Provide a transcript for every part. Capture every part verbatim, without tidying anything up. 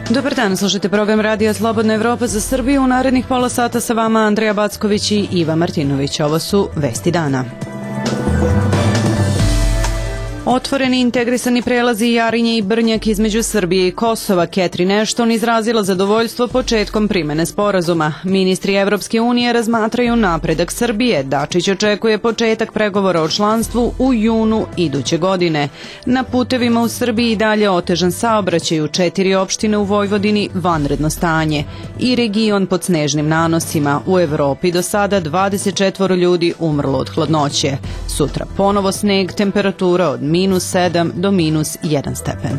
Dobar dan, slušajte program Radija Slobodna Evropa za Srbiju. U narednih pola sata sa vama Andreja Backović i Iva Martinović. Ovo su Vesti dana. Otvoreni integrisani prelazi Jarinje i Brnjak između Srbije i Kosova. Catherine Ashton izrazila zadovoljstvo početkom primene sporazuma. Ministri Evropske unije razmatraju napredak Srbije. Dačić očekuje početak pregovora o članstvu u junu iduće godine. Na putevima u Srbiji i dalje otežan saobraćaj, u četiri opštine u Vojvodini vanredno stanje i region pod snežnim nanosima. U Evropi do sada dvadeset četvoro ljudi umrlo od hladnoće. Sutra ponovo sneg, temperatura od minus sedam do minus jedan stepen.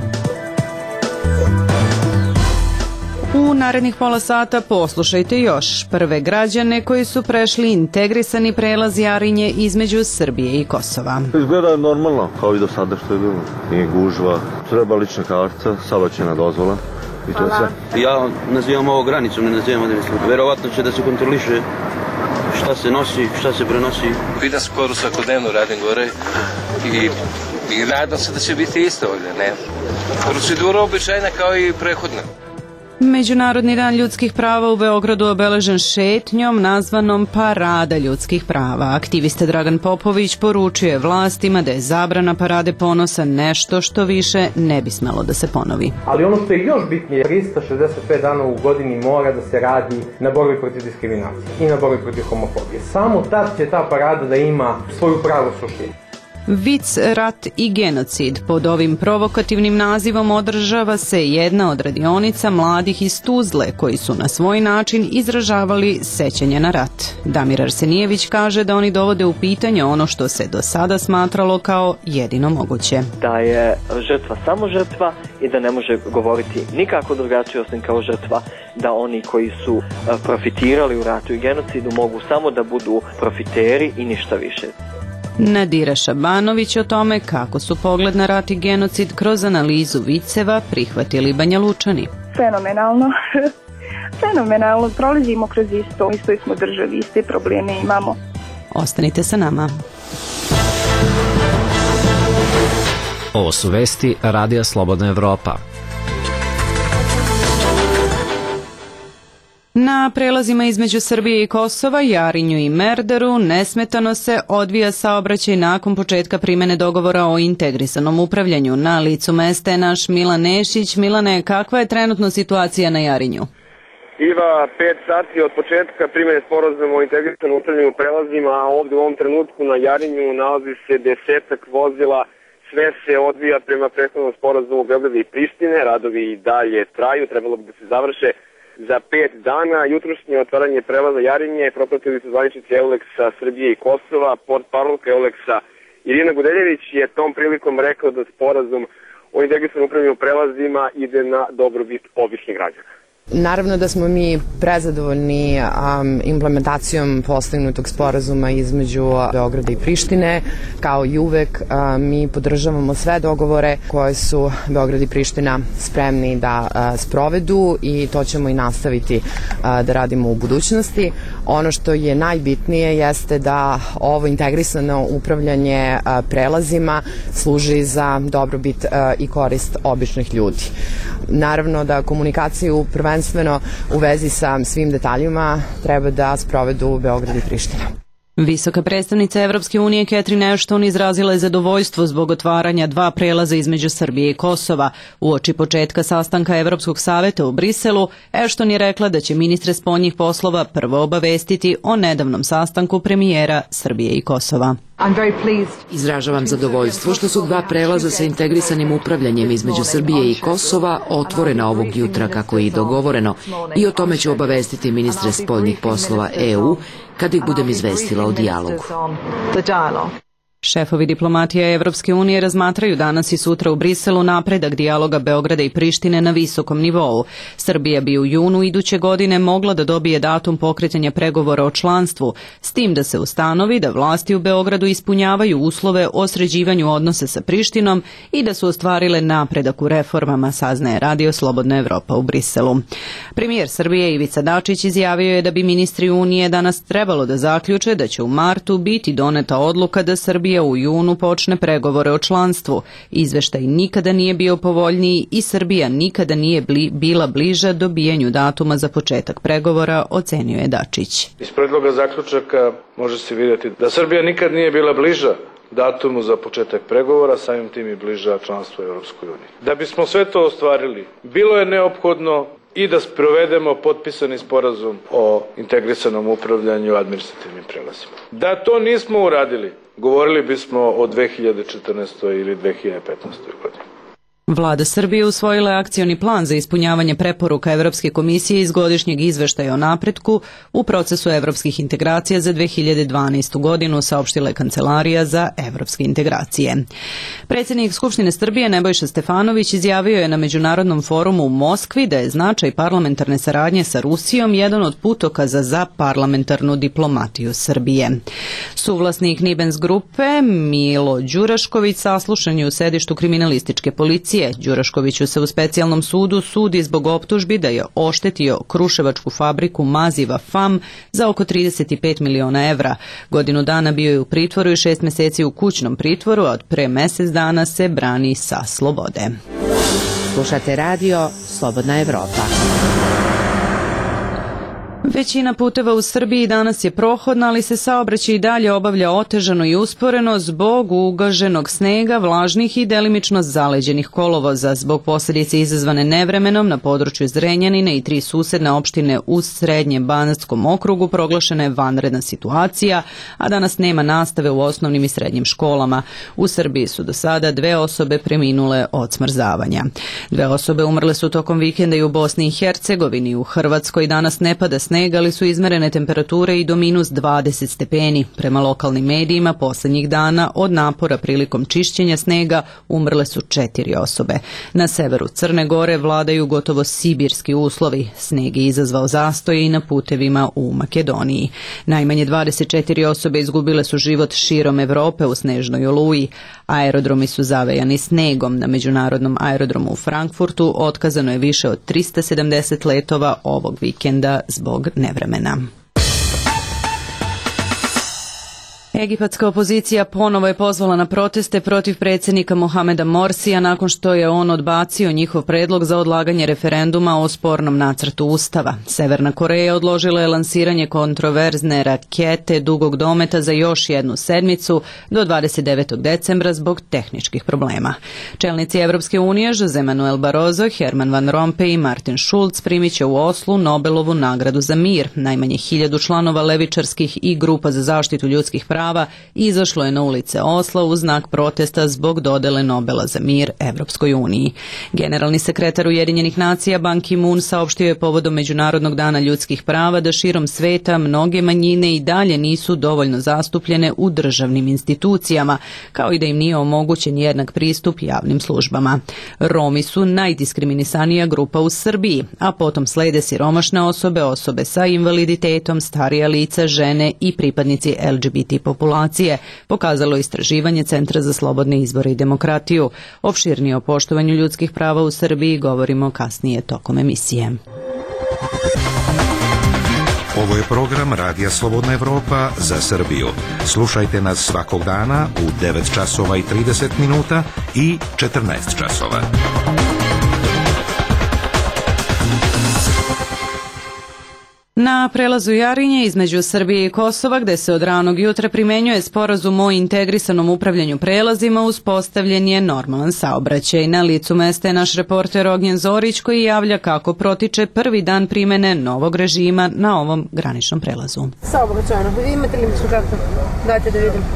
U narednih pola sata poslušajte još prve građane koji su prešli integrisani prelaz Jarinje između Srbije i Kosova. Izgleda normalno, kao i do sada što je bilo. Nije gužva, treba lična karta, saobraćajna dozvola i to je sve. Ja nazivam ovo granicom, ne nazivam administrativno. Verovatno će da se kontroliše šta se nosi, šta se prenosi. Vidim skoro svakodnevno radim gore i I nadam se da će biti isto ovdje, ne? Procedura običajna kao i prethodna. Međunarodni dan ljudskih prava u Beogradu obeležen šetnjom nazvanom Parada ljudskih prava. Aktivista Dragan Popović poručuje vlastima da je zabrana Parade ponosa nešto što više ne bi smelo da se ponovi. Ali ono što je još bitnije, trista šezdeset pet dana u godini mora da se radi na borbi protiv diskriminacije i na borbi protiv homofobije. Samo tad će ta parada da ima svoju pravu suštinu. Vic, rat i genocid. Pod ovim provokativnim nazivom održava se jedna od radionica mladih iz Tuzle koji su na svoj način izražavali sećanje na rat. Damir Arsenijević kaže da oni dovode u pitanje ono što se do sada smatralo kao jedino moguće. Da je žrtva samo žrtva i da ne može govoriti nikako drugačije osim kao žrtva, da oni koji su profitirali u ratu i genocidu mogu samo da budu profiteri i ništa više. Nadira Šabanović o tome kako su pogled na rat i genocid kroz analizu viceva prihvatili Banjalučani. Fenomenalno. Fenomenalno. Prolazimo kroz isto. Istoj smo državi, iste probleme imamo. Ostanite sa nama. Ovo su vesti Radija Slobodna Evropa. Na prelazima između Srbije i Kosova, Jarinju i Merdaru nesmetano se odvija saobraćaj nakon početka primene dogovora o integrisanom upravljanju. Na licu mesta je naš Milan Nešić. Milane, kakva je trenutno situacija na Jarinju? Iva, pet sati od početka primene sporazuma o integrisanom upravljanju prelazima, a ovde u ovom trenutku na Jarinju nalazi se desetak vozila. Sve se odvija prema prethodnom sporazumu Beograda i Prištine. Radovi i dalje traju, trebalo bi da se završe za pet dana. Jutrošnje otvaranje prelaza Jarinje propratili su zvaničnici Euleksa Srbije i Kosova. Portparolka Euleksa Irina Gudeljević je tom prilikom rekao da sporazum o integrisanom upravljanju prelazima ide na dobrobit običnih građana. Naravno da smo mi prezadovoljni um, implementacijom postignutog sporazuma između Beograda i Prištine. Kao i uvek um, mi podržavamo sve dogovore koje su Beograd i Priština spremni da uh, sprovedu i to ćemo i nastaviti uh, da radimo u budućnosti. Ono što je najbitnije jeste da ovo integrisano upravljanje uh, prelazima služi za dobrobit uh, i korist običnih ljudi. Naravno da komunikaciju prvenstveno u vezi sa svim detaljima treba da sprovedu Beograd i Priština. Visoka predstavnica Evropske unije Catherine Ashton izrazila je zadovoljstvo zbog otvaranja dva prelaza između Srbije i Kosova. Uoči početka sastanka Evropskog saveta u Briselu, Ashton je rekla da će ministre spoljnih poslova prvo obavestiti o nedavnom sastanku premijera Srbije i Kosova. Izražavam zadovoljstvo što su dva prelaza sa integrisanim upravljanjem između Srbije i Kosova otvorena ovog jutra kako je i dogovoreno i o tome ću obavestiti ministre spoljnih poslova E U kad ih budem izvestila o dijalogu. Šefovi diplomatija Evropske unije razmatraju danas i sutra u Briselu napredak dijaloga Beograda i Prištine na visokom nivou. Srbija bi u junu iduće godine mogla da dobije datum pokretanja pregovora o članstvu, s tim da se ustanovi da vlasti u Beogradu ispunjavaju uslove o sređivanju odnosa sa Prištinom i da su ostvarile napredak u reformama, saznaje Radio Slobodna Evropa u Briselu. Premijer Srbije Ivica Dačić izjavio je da bi ministri Unije danas trebalo da zaključe da će u martu biti doneta odluka da Srbija Srbija u junu počne pregovore o članstvu. Izveštaj nikada nije bio povoljniji i Srbija nikada nije bli, bila bliža dobijanju datuma za početak pregovora, ocenio je Dačić. Iz predloga zaključaka može se vidjeti da Srbija nikad nije bila bliža datumu za početak pregovora, samim tim i bliža članstvu u Europskoj uniji. Da bismo sve to ostvarili, bilo je neophodno i da sprovedemo potpisani sporazum o integrisanom upravljanju administrativnim prelazima. Da to nismo uradili, govorili bismo o dve hiljade četrnaestoj ili dve hiljade petnaestoj godini. Vlada Srbije usvojila je akcioni plan za ispunjavanje preporuka Evropske komisije iz godišnjeg izveštaja o napretku u procesu evropskih integracija za dve hiljade dvanaestu godinu, saopštila je Kancelarija za evropske integracije. Predsjednik Skupštine Srbije Nebojša Stefanović izjavio je na Međunarodnom forumu u Moskvi da je značaj parlamentarne saradnje sa Rusijom jedan od putokaza za parlamentarnu diplomatiju Srbije. Suvlasnik Nibens grupe Milo Đurašković saslušan je u sedištu kriminalističke policije. Đuraškoviću se u specijalnom sudu sudi zbog optužbi da je oštetio kruševačku fabriku maziva F A M za oko trideset pet miliona evra. Godinu dana bio je u pritvoru i šest meseci u kućnom pritvoru, a od pre mesec dana se brani sa slobode. Slušate radio Slobodna Evropa. Većina puteva u Srbiji danas je prohodna, ali se saobraćaj i dalje obavlja otežano i usporeno zbog ugaženog snega, vlažnih i delimično zaleđenih kolovoza. Zbog posljedice izazvane nevremenom na području Zrenjanine i tri susedne opštine u Srednjem Banatskom okrugu proglašena je vanredna situacija, a danas nema nastave u osnovnim i srednjim školama. U Srbiji su do sada dve osobe preminule od smrzavanja. Dve osobe umrle su tokom vikenda i u Bosni i Hercegovini. U Hrvatskoj danas ne pada sneg, ali su izmerene temperature i do minus dvadeset stepeni. Prema lokalnim medijima posljednjih dana od napora prilikom čišćenja snega umrle su četiri osobe. Na severu Crne Gore vladaju gotovo sibirski uslovi. Sneg je izazvao zastoje i na putevima u Makedoniji. Najmanje dvadeset četiri osobe izgubile su život širom Evrope u snežnoj oluji. Aerodromi su zavejani snegom. Na međunarodnom aerodromu u Frankfurtu otkazano je više od trista sedamdeset letova ovog vikenda zbog nevremena. Egipatska opozicija ponovo je pozvala na proteste protiv predsjednika Mohameda Morsija nakon što je on odbacio njihov predlog za odlaganje referenduma o spornom nacrtu ustava. Severna Koreja odložila je lansiranje kontroverzne rakete dugog dometa za još jednu sedmicu do dvadeset devetog decembra zbog tehničkih problema. Čelnici Evropske unije Jose Manuel Barroso, Herman Van Rompuy i Martin Schulz primit će u Oslu Nobelovu nagradu za mir. Najmanje hiljadu članova levičarskih i grupa za zaštitu ljudskih prava izašlo je na ulice Osla u znak protesta zbog dodele Nobela za mir Evropskoj uniji. Generalni sekretar Ujedinjenih nacija Ban Ki-moon saopštio je povodom Međunarodnog dana ljudskih prava da širom sveta mnoge manjine i dalje nisu dovoljno zastupljene u državnim institucijama, kao i da im nije omogućen jednak pristup javnim službama. Romi su najdiskriminisanija grupa u Srbiji, a potom slede siromašne osobe, osobe sa invaliditetom, starija lica, žene i pripadnici L G B T populacije, pokazalo istraživanje Centra za slobodne izbore i demokratiju. Opširnije o poštovanju ljudskih prava u Srbiji govorimo kasnije tokom emisije. Ovo je program Radija Slobodna Evropa za Srbiju. Slušajte nas svakog dana u devet časova i trideset minuta i četrnaest časova. Na prelazu Jarinje između Srbije i Kosova, gde se od ranog jutra primenjuje sporazum o integrisanom upravljanju prelazima, uspostavljen je normalan saobraćaj. Na licu mesta je naš reporter Ognjen Zorić koji javlja kako protiče prvi dan primene novog režima na ovom graničnom prelazu. Saobraćajno. Imate li ličnu kartu? Dajte da vidim.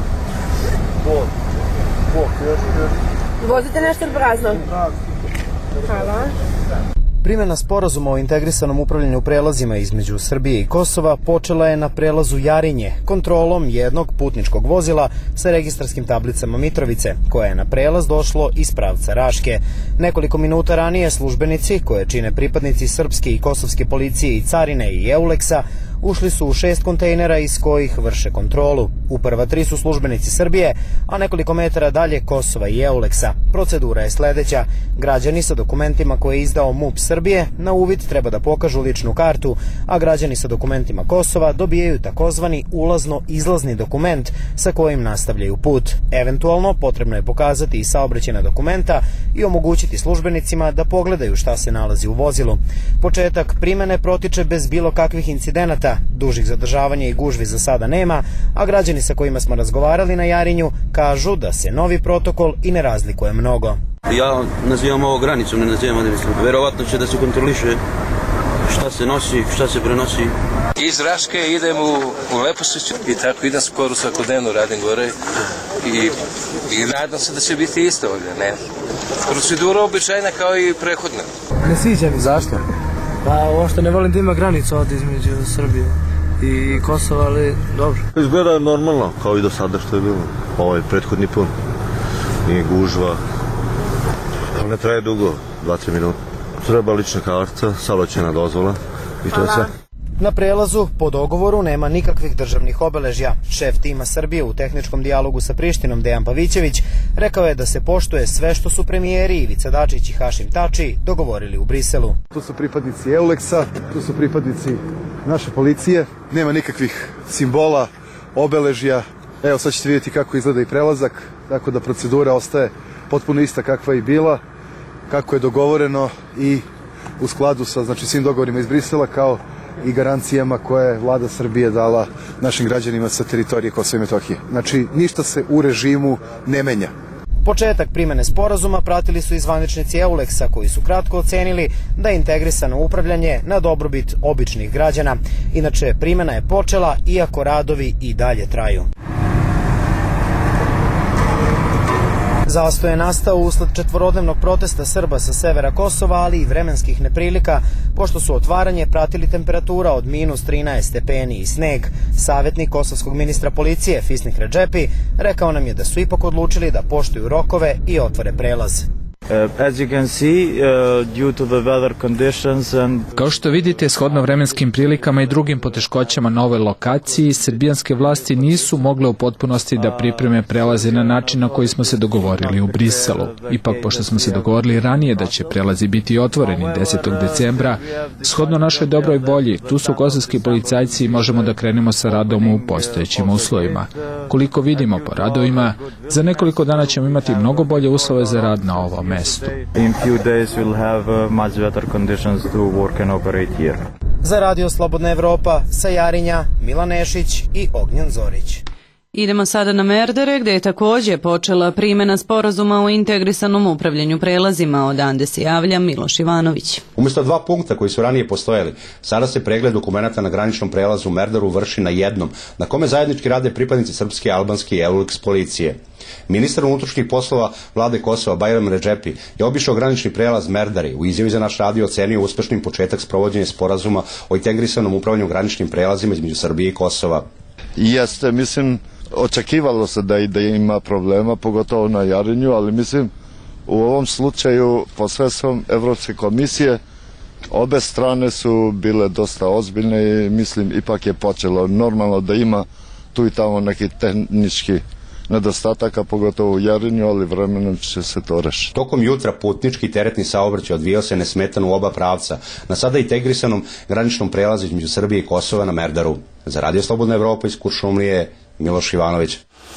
Vozite nešto prazno? Hvala. Primjena sporazuma o integrisanom upravljanju prelazima između Srbije i Kosova počela je na prelazu Jarinje, kontrolom jednog putničkog vozila sa registarskim tablicama Mitrovice, koje je na prelaz došlo iz pravca Raške. Nekoliko minuta ranije službenici, koje čine pripadnici srpske i kosovske policije i carine i Euleksa, ušli su u šest kontejnera iz kojih vrše kontrolu. U prva tri su službenici Srbije, a nekoliko metara dalje Kosova i Euleksa. Procedura je sledeća. Građani sa dokumentima koje je izdao MUP Srbije na uvid treba da pokažu ličnu kartu, a građani sa dokumentima Kosova dobijaju takozvani ulazno-izlazni dokument sa kojim nastavljaju put. Eventualno, potrebno je pokazati i saobraćajna dokumenta i omogućiti službenicima da pogledaju šta se nalazi u vozilu. Početak primene protiče bez bilo kakvih incidenata, dužih zadržavanja i gužvi za sada nema, a građani sa kojima smo razgovarali na Jarinju kažu da se novi protokol i ne razlikuje mnogo. Ja nazivam ovo granicom, ne nazivam administracijom. Verovatno će da se kontroliše šta se nosi, šta se prenosi. Iz Raške idem u, u Lepošiću i tako idem skoro svakodnevno, radim gore i, i nadam se da će biti isto ovdje, ne. Procedura običajna kao i prehodna. Ne sviđa mi. Zašto? Pa uopšte ne volim da ima granicu ovdje između Srbije i Kosova, ali dobro. Izgleda normalno, kao i do sada što je bilo. Ovaj prethodni pun. Nije gužva. Ne traje dugo, dva do tri minuta. Treba lična karta, saobraćajna dozvola i to je sve. Na prelazu, po dogovoru, nema nikakvih državnih obeležja. Šef tima Srbije u tehničkom dijalogu sa Prištinom, Dejan Pavićević, rekao je da se poštuje sve što su premijeri Ivica Dačić i Hašim Tači dogovorili u Briselu. Tu su pripadnici Euleksa, tu su pripadnici naše policije. Nema nikakvih simbola, obeležja. Evo sad ćete vidjeti kako izgleda i prelazak, tako da procedura ostaje potpuno ista kakva je i bila, kako je dogovoreno i u skladu sa znači, svim dogovorima iz Brisela kao i garancijama koje je vlada Srbije dala našim građanima sa teritorije Kosova i Metohije. Znači, ništa se u režimu ne menja. Početak primene sporazuma pratili su i zvaničnici Euleksa koji su kratko ocenili da je integrisano upravljanje na dobrobit običnih građana. Inače, primena je počela iako radovi i dalje traju. Zastoj je nastao usled četvorodnevnog protesta Srba sa severa Kosova, ali i vremenskih neprilika, pošto su otvaranje pratili temperatura od minus trinaest stepeni i sneg. Savjetnik kosovskog ministra policije Fisnih Redžepi rekao nam je da su ipak odlučili da poštuju rokove i otvore prelaz. Kao što vidite, shodno vremenskim prilikama i drugim poteškoćama na ovoj lokaciji, srbijanske vlasti nisu mogle u potpunosti da pripreme prelaze na način na koji smo se dogovorili u Briselu. Ipak, pošto smo se dogovorili ranije da će prelazi biti otvoreni desetog decembra, shodno našoj dobroj volji, tu su kosovski policajci i možemo da krenemo sa radom u postojećim uslovima. Koliko vidimo po radovima, za nekoliko dana ćemo imati mnogo bolje uslove za rad na ovom mestu. Za Radio Slobodna Evropa sa Jarinja, Milan Nešić i Ognjen Zorić. Idemo sada na Merdare, gde je takođe počela primena sporazuma o integrisanom upravljanju prelazima. Odande se javlja Miloš Ivanović. Umesto dva punkta koji su ranije postojali, sada se pregled dokumenata na graničnom prelazu u Merdaru vrši na jednom, na kome zajednički rade pripadnici srpske, albanske i Euleks policije. Ministar unutrašnjih poslova vlade Kosova Bajram Redžepi je obišao granični prelaz Merdari. U izjavi za naš radio ocenio uspešnim početak sprovođenja sporazuma o integrisanom upravljanju graničnim prelazima između Srbije i Kosova. Jeste, mislim, očekivalo se da, da ima problema, pogotovo na Jarinju, ali mislim u ovom slučaju posredstvom Evropske komisije obe strane su bile dosta ozbiljne i mislim ipak je počelo. Normalno da ima tu i tamo neki tehnički nedostataka, pogotovo u Jarinju, ali vremenom će se to rešiti. Tokom jutra putnički i teretni saobraćaj odvijao se nesmetano u oba pravca, na sada integrisanom graničnom prelazu između Srbije i Kosova na Merdaru. Za Radio Slobodna Evropa iz Kuršumlije, Miloš Ivanović.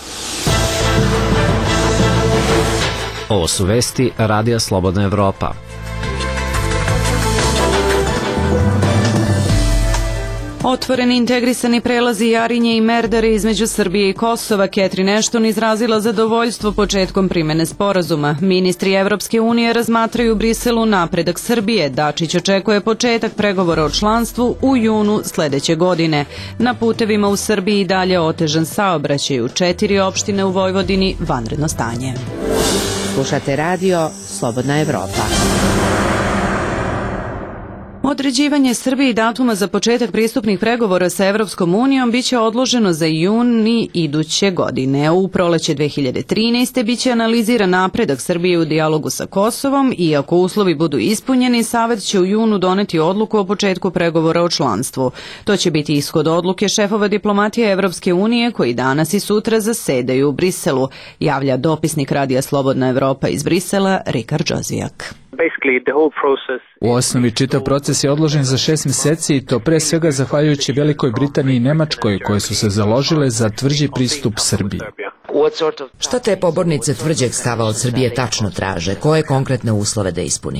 Ovo su vesti Radija Slobodna Evropa. Otvoreni integrisani prelazi Jarinje i Merdare između Srbije i Kosova. Catherine Ashton izrazila zadovoljstvo početkom primene sporazuma. Ministri Evropske unije razmatraju u Briselu napredak Srbije. Dačić očekuje početak pregovora o članstvu u junu sledeće godine. Na putevima u Srbiji i dalje otežan saobraćaj, u četiri opštine u Vojvodini vanredno stanje. Slušate radio Slobodna Evropa. Određivanje Srbije i datuma za početak pristupnih pregovora sa Evropskom unijom biće odloženo za juni iduće godine. U proleće dve hiljade trinaeste. biće analiziran napredak Srbije u dijalogu sa Kosovom i ako uslovi budu ispunjeni, Savet će u junu doneti odluku o početku pregovora o članstvu. To će biti ishod odluke šefova diplomatije Evropske unije koji danas i sutra zasedaju u Briselu, javlja dopisnik Radija Slobodna Evropa iz Brisela Rikard Džozijak. U osnovi čitav proces je odložen za šest mjeseci i to pre svega zahvaljujući Velikoj Britaniji i Nemačkoj koje su se založile za tvrđi pristup Srbiji. Šta te pobornice tvrđeg stava od Srbije tačno traže? Koje konkretne uslove da ispuni?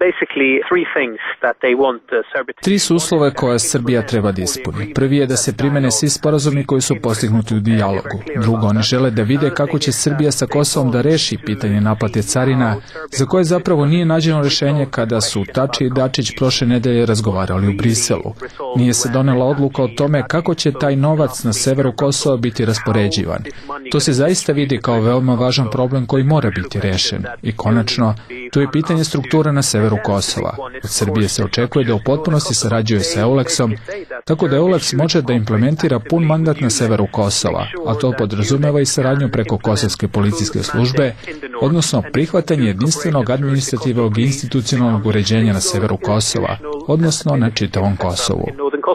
Tri su uslove koje Srbija treba da ispuni. Prvi je da se primene svi sporazumi koji su postignuti u dijalogu. Drugo, oni žele da vide kako će Srbija sa Kosovom da reši pitanje naplate carina, za koje zapravo nije nađeno rješenje kada su Tači i Dačić prošle nedelje razgovarali u Briselu. Nije se donela odluka o tome kako će taj novac na severu Kosova biti raspoređivan. To se zaista vidi kao veoma važan problem koji mora biti rešen. I konačno, to je pitanje struktura na severu Kosova. Od Srbije se očekuje da u potpunosti sarađuje sa EULEX-om, tako da EULEX može da implementira pun mandat na severu Kosova, a to podrazumeva i saradnju preko Kosovske policijske službe, odnosno prihvatanje jedinstvenog administrativnog i institucionalnog uređenja na severu Kosova, odnosno na čitavom Kosovu.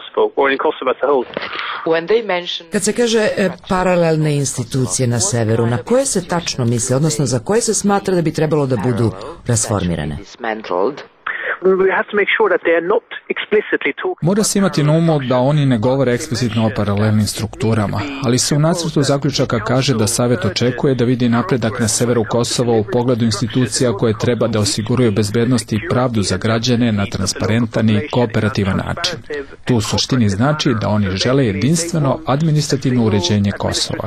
Kad se kaže e, paralelne institucije na severu, na koje se tačno misle, odnosno za koje se smatra da bi trebalo da budu rasformirane? Mora se imati na umu da oni ne govore eksplicitno o paralelnim strukturama, ali se u nacrtu zaključaka kaže da Savet očekuje da vidi napredak na severu Kosova u pogledu institucija koje treba da osiguraju bezbednost i pravdu za građane na transparentan i kooperativan način. To u suštini znači da oni žele jedinstveno administrativno uređenje Kosova.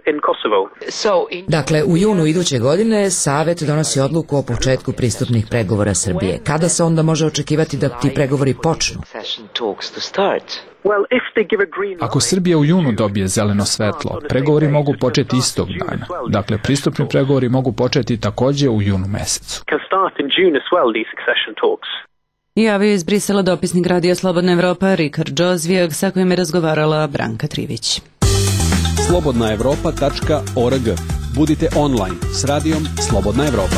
Dakle, u junu iduće godine Savet donosi odluku o početku pristupnih pregovora Srbije. Kada se onda može očekivati da ti pregovori počnu? Ako Srbija u junu dobije zeleno svetlo, pregovori mogu početi istog dana. Dakle, pristupni pregovori mogu početi takođe u junu mesecu. Javio iz Brisela dopisnik Radija Slobodna Evropa Rikard Džozijak, sa kojim je razgovarala Branka Trivić. slobodna evropa tačka org. Budite online s radijom Slobodna Evropa.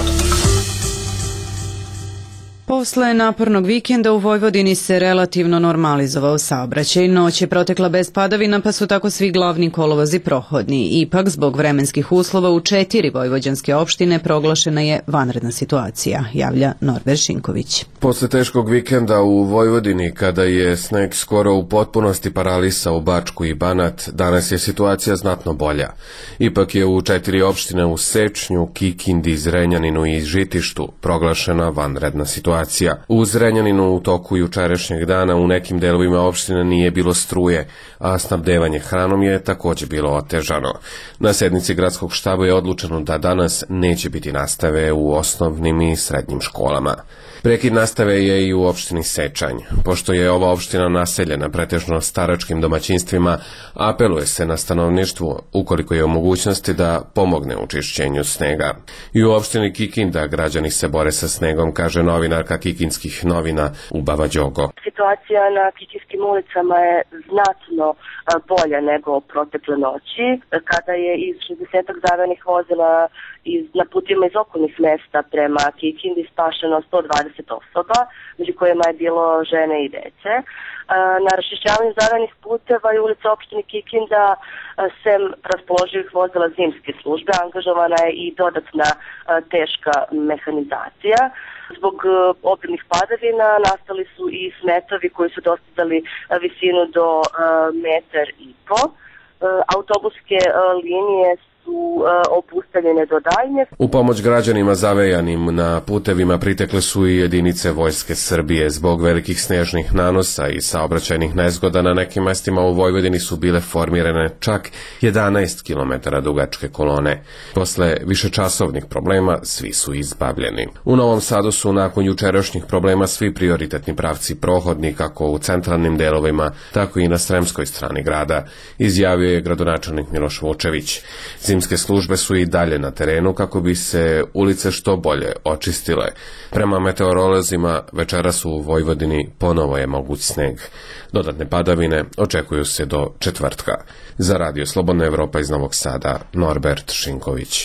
Posle napornog vikenda u Vojvodini se relativno normalizovao saobraćaj. Noć je protekla bez padavina, pa su tako svi glavni kolovozi prohodni. Ipak, zbog vremenskih uslova u četiri vojvođanske opštine proglašena je vanredna situacija, javlja Norbert Šinković. Posle teškog vikenda u Vojvodini, kada je sneg skoro u potpunosti paralisao Bačku i Banat, danas je situacija znatno bolja. Ipak je u četiri opštine u Sečnju, Kikindi, Zrenjaninu i Žitištu proglašena vanredna situacija. U Zrenjaninu u toku jučerašnjeg dana u nekim delovima opštine nije bilo struje, a snabdevanje hranom je takođe bilo otežano. Na sednici gradskog štaba je odlučeno da danas neće biti nastave u osnovnim i srednjim školama. Prekid nastave je i u opštini Sečanj. Pošto je ova opština naseljena pretežno staračkim domaćinstvima, apeluje se na stanovništvo, ukoliko je u mogućnosti, da pomogne u čišćenju snega. I u opštini Kikinda građani se bore sa snegom, kaže novinarka Kikinskih novina Ubava Đogo. Situacija na kikinskim ulicama je znatno bolja nego protekle noći, kada je iz šezdeset zavanih vozila iz, na putima iz okolnih mesta prema Kikindi spašeno sto dvadeset osoba, među kojima je bilo žene i dece. Na raščišćavanju zavanih puteva i ulica opštine Kikinda, sem raspoloživih vozila zimske službe, angažovana je i dodatna teška mehanizacija. Zbog obimnih padavina nastali su i smetovi koji su dostizali visinu do metar i po. Autobuske linije su obustavljene do daljnje. U pomoć građanima zavejanim na putevima pritekle su i jedinice Vojske Srbije. Zbog velikih snežnih nanosa i saobraćajnih nezgoda na nekim mestima u Vojvodini su bile formirane čak jedanaest kilometara dugačke kolone. Posle višečasovnih problema svi su izbavljeni. U Novom Sadu su nakon jučerašnjih problema svi prioritetni pravci prohodni kako u centralnim delovima, tako i na sremskoj strani grada, izjavio je gradonačelnik Miloš Vučević. Zimski Zimske službe su i dalje na terenu kako bi se ulice što bolje očistile. Prema meteorolozima, večeras u Vojvodini ponovo je moguć sneg. Dodatne padavine očekuju se do četvrtka. Za Radio Slobodna Evropa iz Novog Sada, Norbert Šinković.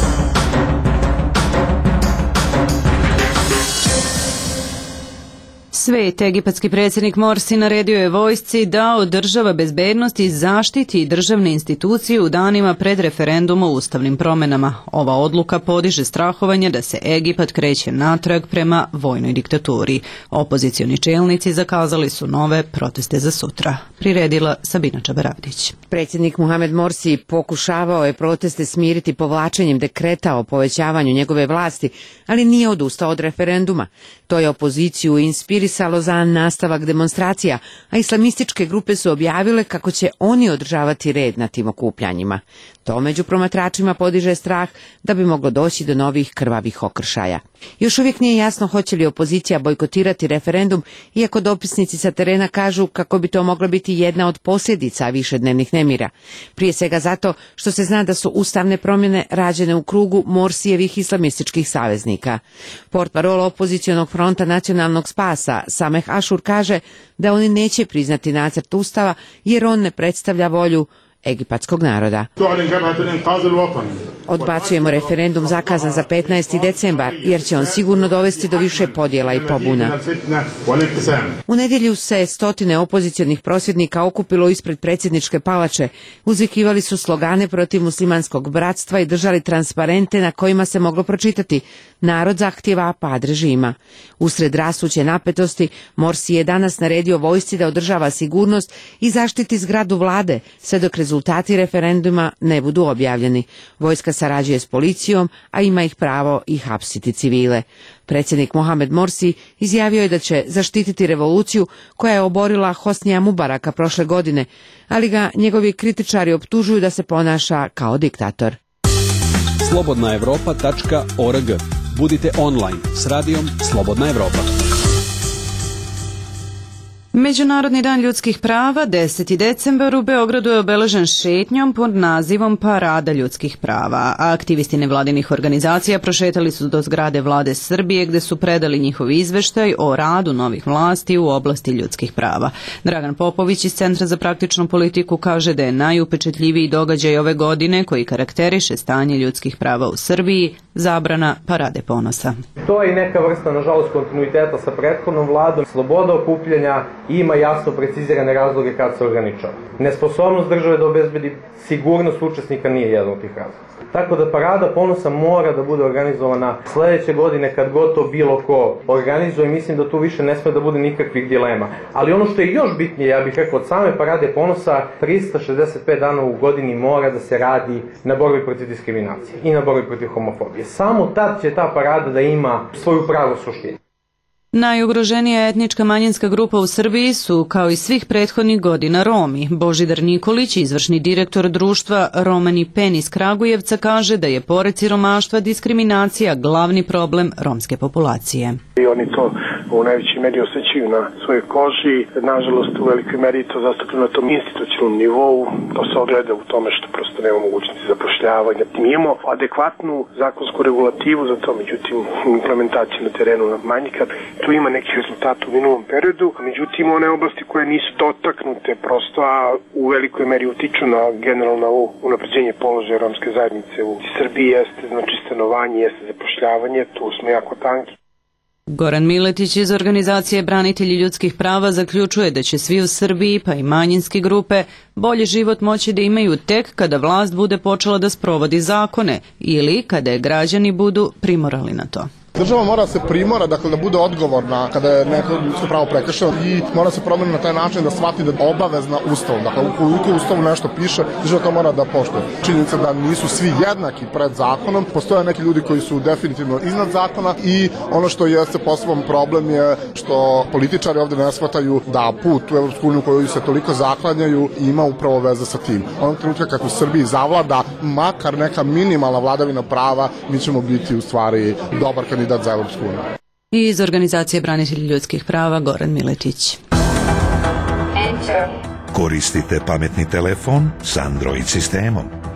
Svet, egipatski predsjednik Morsi naredio je vojsci da održava bezbednost i zaštiti državne institucije u danima pred referendum o ustavnim promenama. Ova odluka podiže strahovanje da se Egipat kreće natrag prema vojnoj diktaturi. Opozicioni čelnici zakazali su nove proteste za sutra. Priredila Sabina Čabaravdić. Predsjednik Mohamed Morsi pokušavao je proteste smiriti povlačenjem dekreta o povećavanju njegove vlasti, ali nije odustao od referenduma. To je opoziciju inspirisalo za nastavak demonstracija, a islamističke grupe su objavile kako će oni održavati red na tim okupljanjima. To među promatračima podiže strah da bi moglo doći do novih krvavih okršaja. Još uvijek nije jasno hoće li opozicija bojkotirati referendum, iako dopisnici sa terena kažu kako bi to mogla biti jedna od posljedica višednevnih nemira. Prije svega zato što se zna da su ustavne promjene rađene u krugu Morsijevih islamističkih saveznika. Portparol opozicionog fronta nacionalnog spasa Sameh Ashur kaže da oni neće priznati nacrt ustava jer on ne predstavlja volju egipatskog naroda. Odbacujemo referendum zakazan za petnaesti decembar jer će on sigurno dovesti do više podjela i pobuna. U nedjelju se stotine opozicionih prosvjednika okupilo ispred predsjedničke palače, uzvikivali su slogane protiv muslimanskog bratstva i držali transparente na kojima se moglo pročitati: narod zahtjeva pad režima. Usred rastuće napetosti, Morsi je danas naredio vojsci da održava sigurnost i zaštiti zgradu vlade, sve dok rezultati referenduma ne budu objavljeni. Vojska sarađuje s policijom, a ima ih pravo i hapsiti civile. Predsjednik Mohamed Morsi izjavio je da će zaštititi revoluciju koja je oborila Hosnija Mubaraka prošle godine, ali ga njegovi kritičari optužuju da se ponaša kao diktator. slobodna evropa tačka org. Budite online s radijom Slobodna Evropa. Međunarodni dan ljudskih prava, deseti decembar, u Beogradu je obeležen šetnjom pod nazivom Parada ljudskih prava. A aktivisti nevladinih organizacija prošetali su do zgrade vlade Srbije gde su predali njihov izveštaj o radu novih vlasti u oblasti ljudskih prava. Dragan Popović iz Centra za praktičnu politiku kaže da je najupečetljiviji događaj ove godine koji karakteriše stanje ljudskih prava u Srbiji zabrana Parade ponosa. To je i neka vrsta, nažalost, kontinuiteta sa prethodnom vladom. Sloboda okupljanja ima jasno precizirane razloge kad se ograničava. Nesposobnost države da obezbedi sigurnost učesnika nije jedan od tih razloga. Tako da Parada ponosa mora da bude organizovana sledeće godine kad god to bilo ko organizuje. Mislim da tu više ne sme da bude nikakvih dilema. Ali ono što je još bitnije, ja bih rekao, od same Parade ponosa, trista šezdeset pet dana u godini mora da se radi na borbi protiv diskriminacije i na borbi protiv homofobije. Samo tad će ta parada da ima svoju pravu suštinu. Najugroženija etnička manjinska grupa u Srbiji su, kao i svih prethodnih godina, Romi. Božidar Nikolić, izvršni direktor društva Romani Pen iz Kragujevca, kaže da je pored siromaštva diskriminacija glavni problem romske populacije. I oni to u najvećoj meri osjećaju na svojoj koži. Nažalost, u velikoj meri je to zastupljeno na tom institucionalnom nivou. To se ogleda u tome što prosto nema mogućnosti zapošljavanja. Mi imamo adekvatnu zakonsku regulativu za to, međutim, implementacija na terenu manjka. Tu ima nekih rezultata u minulom periodu, međutim, one oblasti koje nisu dotaknute prosto, a u velikoj meri utiču na generalno unapređenje položaja romske zajednice u Srbiji, jeste znači stanovanje, jeste zapošljavanje, tu smo jako tanki. Goran Miletić iz organizacije Branitelji ljudskih prava zaključuje da će svi u Srbiji, pa i manjinske grupe, bolji život moći da imaju tek kada vlast bude počela da sprovodi zakone ili kada je građani budu primorali na to. Država mora se primora, dakle da bude odgovorna kada je neko ljudsko pravo prekršeno i mora se promeni na taj način da shvati da je obavezna ustavom. Dakle, ukoliko u ustavu nešto piše, država to mora da poštuje. Činjenica da nisu svi jednaki pred zakonom, postoje neki ljudi koji su definitivno iznad zakona i ono što jeste poseban problem je što političari ovde ne shvataju da put u Evropsku uniju koju se toliko zaklanjaju ima upravo veze sa tim. Onog trenutka kako u Srbiji zavlada makar neka minimalna vladavina prava, mi ćemo biti u stvari dobar kandidat za Evropsku uniju. I iz organizacije Branitelji ljudskih prava Goran Miletić. Koristite pametni telefon s Android sistemom.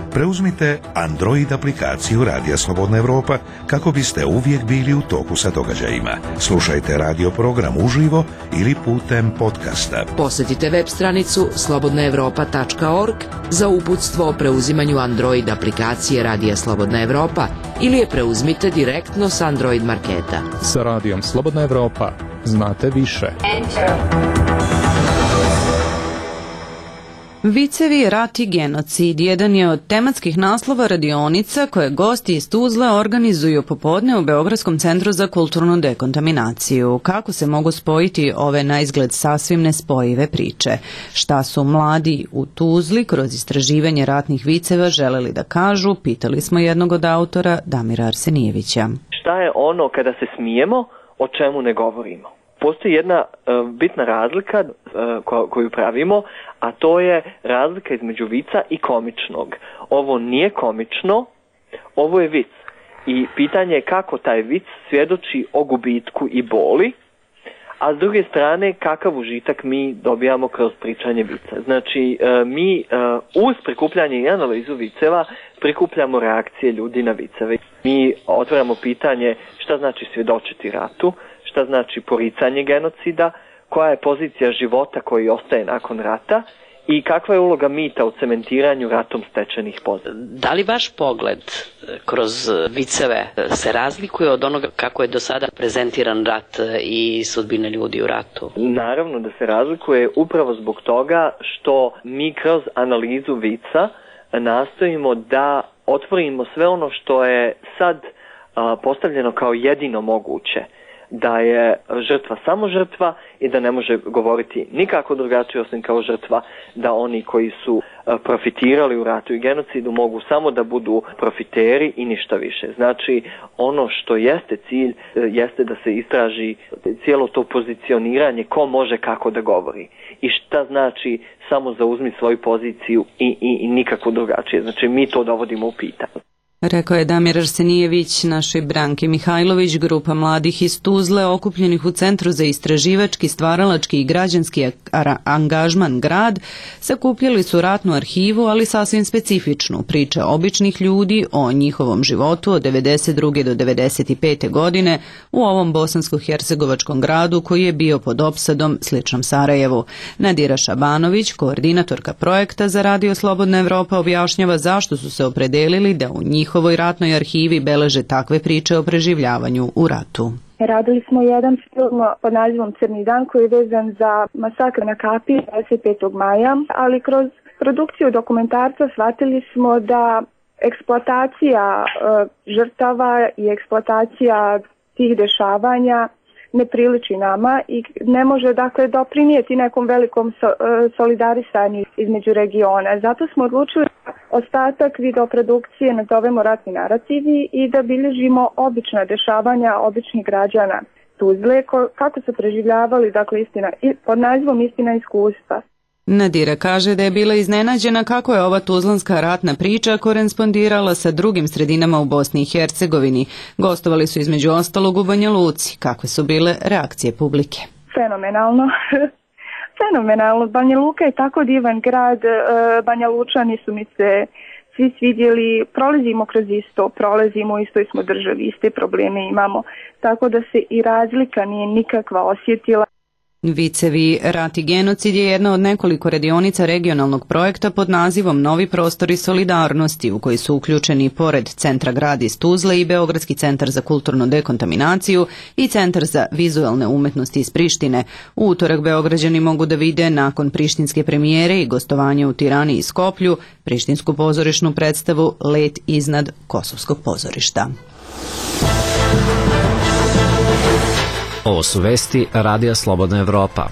Preuzmite Android aplikaciju Radija Slobodna Evropa kako biste uvijek bili u toku sa događajima. Slušajte radio program uživo ili putem podcasta. Posjetite web stranicu slobodna evropa tačka org za uputstvo o preuzimanju Android aplikacije Radija Slobodna Evropa ili je preuzmite direktno s Android marketa. Sa Radijom Slobodna Evropa znate više. Vicevi, rat i genocid jedan je od tematskih naslova radionica koje gosti iz Tuzle organizuju popodne u Beogradskom centru za kulturnu dekontaminaciju. Kako se mogu spojiti ove naizgled sasvim nespojive priče? Šta su mladi u Tuzli kroz istraživanje ratnih viceva želeli da kažu, pitali smo jednog od autora, Damira Arsenijevića. Šta je ono kada se smijemo, o čemu ne govorimo? Postoji jedna uh, bitna razlika uh, ko, koju pravimo, a to je razlika između vica i komičnog. Ovo nije komično, ovo je vic. I pitanje je kako taj vic svjedoči o gubitku i boli, a s druge strane kakav užitak mi dobijamo kroz pričanje vica. Znači uh, mi uh, uz prikupljanje i analizu viceva prikupljamo reakcije ljudi na viceve. Mi otvaramo pitanje šta znači svjedočiti ratu, šta znači poricanje genocida, koja je pozicija života koji ostaje nakon rata i kakva je uloga mita u cementiranju ratom stečenih pozicija. Da li vaš pogled kroz viceve se razlikuje od onoga kako je do sada prezentiran rat i sudbine ljudi u ratu? Naravno da se razlikuje upravo zbog toga što mi kroz analizu vica nastojimo da otvorimo sve ono što je sad a, postavljeno kao jedino moguće. Da je žrtva samo žrtva i da ne može govoriti nikako drugačije osim kao žrtva, da oni koji su profitirali u ratu i genocidu mogu samo da budu profiteri i ništa više. Znači ono što jeste cilj jeste da se istraži cijelo to pozicioniranje ko može kako da govori i šta znači samo zauzmi svoju poziciju i, i, i nikako drugačije. Znači mi to dovodimo u pitanje. Rekao je Damir Arsenijević, našoj Branki Mihajlović, grupa mladih iz Tuzle okupljenih u Centru za istraživački, stvaralački i građanski angažman grad, sakupljali su ratnu arhivu, ali sasvim specifičnu, priče običnih ljudi o njihovom životu od devedeset druge do devedeset pete godine u ovom bosansko-hercegovačkom gradu koji je bio pod opsadom sličnom Sarajevu. Nadira Šabanović, koordinatorka projekta za Radio Slobodna Evropa, objašnjava zašto su se opredelili da u njih njihovoj ratnoj arhivi beleže takve priče o preživljavanju u ratu. Radili smo jedan film pod nazivom Crni dan koji je vezan za masakr na Kapiji dvadeset petog maja, ali kroz produkciju dokumentarca shvatili smo da eksploatacija e, žrtava i eksploatacija tih dešavanja ne priliči nama i ne može dakle doprinijeti nekom velikom so, solidarisanju između regiona. Zato smo odlučili ostatak videoprodukcije nazovemo ratni narativi i da bilježimo obična dešavanja običnih građana Tuzle kako su preživljavali dakle istina pod nazivom Istina iskustva. Nadira kaže da je bila iznenađena kako je ova tuzlanska ratna priča korespondirala sa drugim sredinama u Bosni i Hercegovini. Gostovali su između ostalog u Banja Luci. Kakve su bile reakcije publike? Fenomenalno. Fenomenalno. Banja Luka je tako divan grad. Banja Lučani su mi se svi svidjeli. Prolazimo kroz isto, prolazimo u istoj smo državi, iste probleme imamo. Tako da se i razlika nije nikakva osjetila. Vicevi, rat i genocid je jedna od nekoliko radionica regionalnog projekta pod nazivom Novi prostori solidarnosti u koji su uključeni pored Centra grad iz Tuzle i Beogradski centar za kulturnu dekontaminaciju i Centar za vizualne umetnosti iz Prištine. U utorak Beograđani mogu da vide nakon prištinske premijere i gostovanja u Tirani i Skoplju prištinsku pozorišnu predstavu Let iznad Kosovskog pozorišta. Ovo su vesti Radija Slobodna Evropa.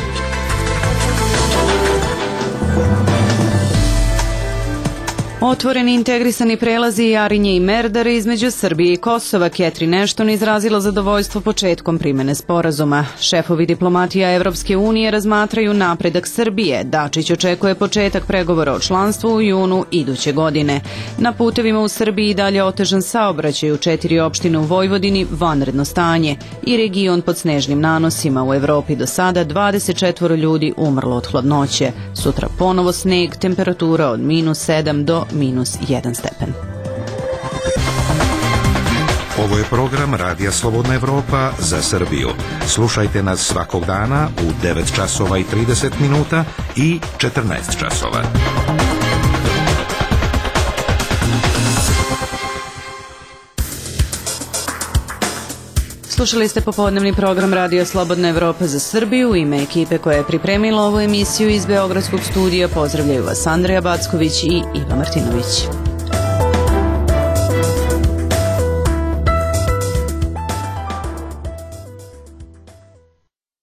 Otvoreni integrisani prelazi Jarinje i Merdare između Srbije i Kosova. Catherine Ashton izrazila zadovoljstvo početkom primene sporazuma. Šefovi diplomatija Evropske unije razmatraju napredak Srbije. Dačić očekuje početak pregovora o članstvu u junu iduće godine. Na putevima u Srbiji dalje otežan saobraćaj u četiri opštine u Vojvodini, vanredno stanje i region pod snežnim nanosima. U Evropi do sada dvadeset četvoro ljudi umrlo od hladnoće. Sutra ponovo sneg, temperatura od minus sedam do minus jedan stepen. Ovo je program Radija Slobodna Evropa za Srbiju. Slušajte nas svakog dana u devet časova i trideset minuta i četrnaest časova. Slušali ste popodnevni program Radio Slobodna Evropa za Srbiju. U ime ekipe koja je pripremila ovu emisiju iz Beogradskog studija pozdravljaju vas Andreja Backović i Iva Martinović.